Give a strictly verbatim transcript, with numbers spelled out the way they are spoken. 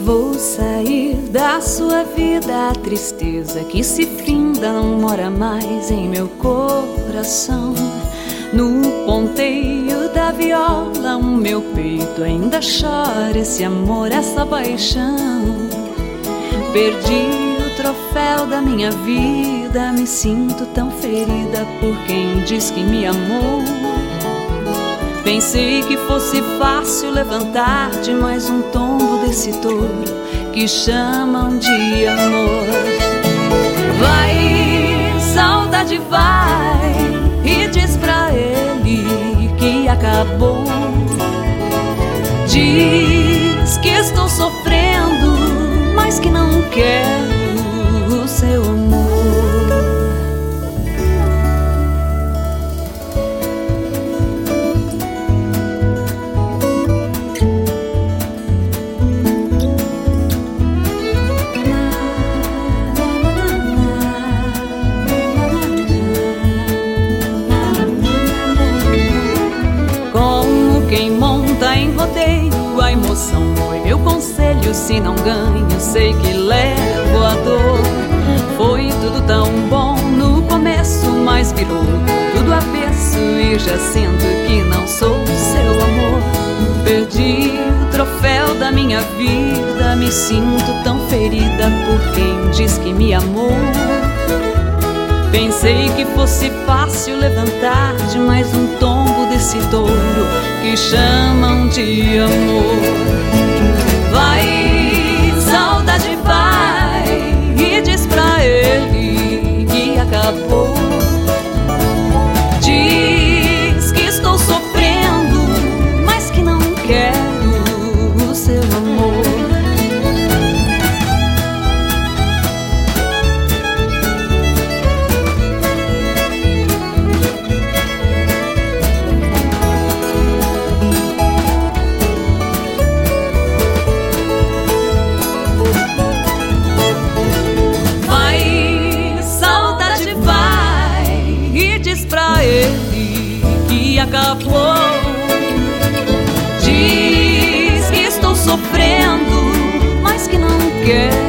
Vou sair da sua vida, a tristeza que se finda não mora mais em meu coração. No ponteio da viola, o meu peito ainda chora esse amor, essa paixão. Perdi o troféu da minha vida, me sinto tão ferida por quem diz que me amou. Pensei que fosse fácil levantar de mais um tombo desse touro que chamam de amor. Vai, saudade, vai e diz pra ele que acabou. Diz que estou sofrendo, mas que não quero o seu amor. Quem monta em rodeio, a emoção foi meu conselho. Se não ganho, sei que levo a dor. Foi tudo tão bom no começo, mas virou tudo avesso e já sinto que não sou seu amor. Perdi o troféu da minha vida, me sinto tão ferida por quem diz que me amou. Pensei que fosse fácil levantar de mais um tombo desse touro que chamam de amor. Vai, saudade, vai e diz pra ele que acabou. Diz que estou sofrendo, mas que não quero o seu amor. Pra ele que acabou. Diz que estou sofrendo, mas que não quero